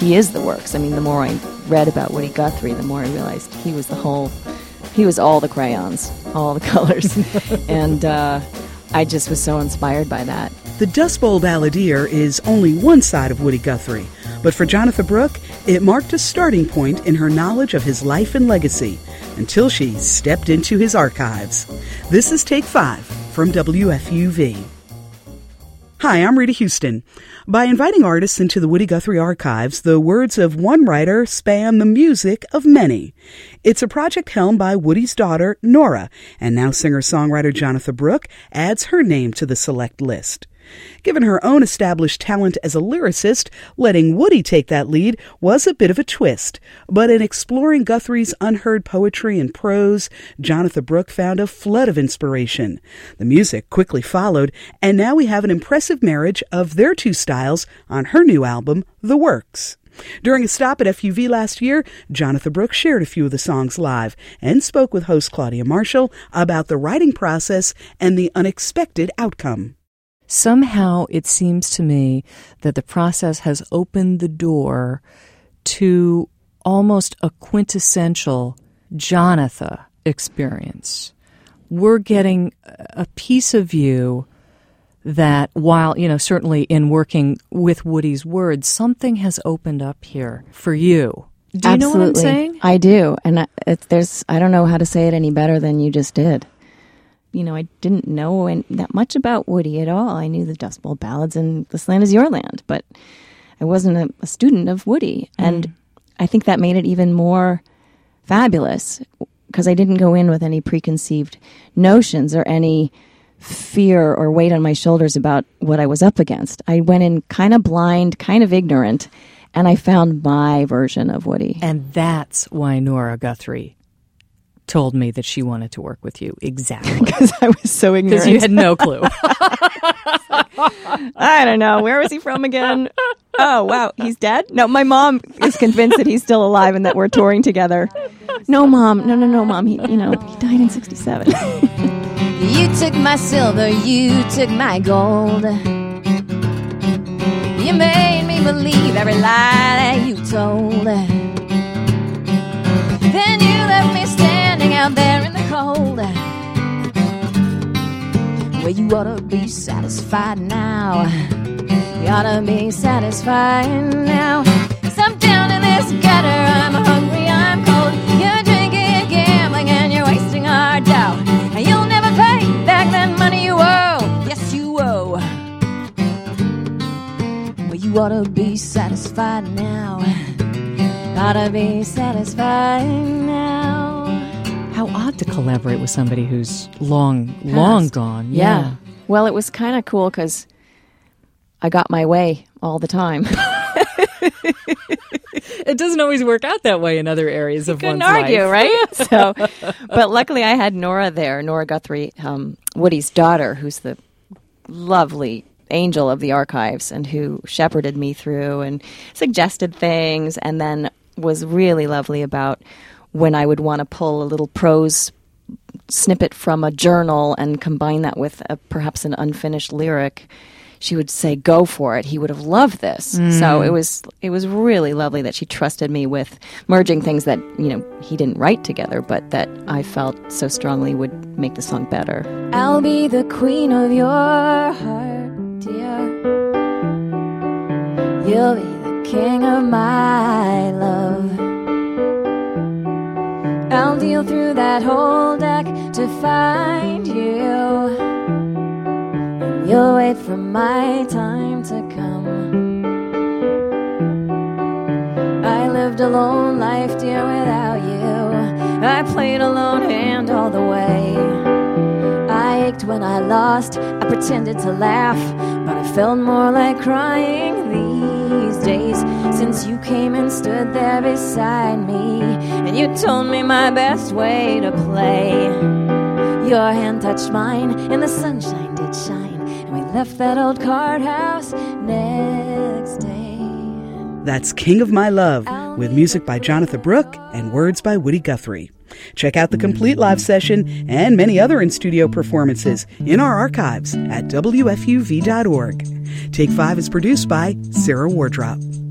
he is the works. I mean, the more I read about Woody Guthrie, the more I realized he was all the crayons, all the colors. And I just was so inspired by that. The Dust Bowl Balladeer is only one side of Woody Guthrie, but for Jonatha Brooke, it marked a starting point in her knowledge of his life and legacy until she stepped into his archives. This is Take 5 from WFUV. Hi, I'm Rita Houston. By inviting artists into the Woody Guthrie archives, the words of one writer span the music of many. It's a project helmed by Woody's daughter, Nora, and now singer-songwriter Jonatha Brooke adds her name to the select list. Given her own established talent as a lyricist, letting Woody take that lead was a bit of a twist. But in exploring Guthrie's unheard poetry and prose, Jonatha Brooke found a flood of inspiration. The music quickly followed, and now we have an impressive marriage of their two styles on her new album, The Works. During a stop at FUV last year, Jonatha Brooke shared a few of the songs live and spoke with host Claudia Marshall about the writing process and the unexpected outcome. Somehow it seems to me that the process has opened the door to almost a quintessential Jonatha experience. We're getting a piece of you that while, certainly in working with Woody's words, something has opened up here for you. Do you know what I'm saying? I do. And I don't know how to say it any better than you just did. I didn't know that much about Woody at all. I knew the Dust Bowl Ballads and This Land Is Your Land, but I wasn't a student of Woody. And I think that made it even more fabulous because I didn't go in with any preconceived notions or any fear or weight on my shoulders about what I was up against. I went in kind of blind, kind of ignorant, and I found my version of Woody. And that's why Nora Guthrie told me that she wanted to work with you. Exactly. Because I was so ignorant. Because you had no clue. I don't know. Where was he from again? Oh, wow. He's dead? No, my mom is convinced that he's still alive and that we're touring together. No, Mom. No, Mom. He died in 1967. You took my silver, you took my gold. You made me believe every lie that you told. Then you left me standing out there in the cold. Well, you ought to be satisfied now. You ought to be satisfied now. 'Cause I'm down in this gutter, I'm hungry, I'm cold. You're drinking and gambling and you're wasting our dough. And you'll never pay back that money you owe. Yes, you owe. Well, you ought to be satisfied now. Ought to be satisfied now. How odd to collaborate with somebody who's long gone. Yeah. Well, it was kind of cool because I got my way all the time. It doesn't always work out that way in other areas of one's life. You couldn't argue, right? But luckily I had Nora there, Nora Guthrie, Woody's daughter, who's the lovely angel of the archives and who shepherded me through and suggested things, and then was really lovely about when I would want to pull a little prose snippet from a journal and combine that with perhaps an unfinished lyric. She would say, "Go for it. He would have loved this." So it was really lovely that she trusted me with merging things that he didn't write together, but that I felt so strongly would make the song better. I'll be the queen of your heart, dear. You'll be the king of my love. I'll deal through that whole deck to find you. And you'll wait for my time to come. I lived a lone life, dear, without you. I played a lone hand all the way. I ached when I lost, I pretended to laugh, but I felt more like crying these days. Since you came and stood there beside me, and you told me my best way to play. Your hand touched mine, and the sunshine did shine, and we left that old card house next day. That's King of My Love, with music by Jonatha Brooke and words by Woody Guthrie. Check out the complete live session and many other in-studio performances in our archives at WFUV.org. Take 5 is produced by Sarah Wardrop.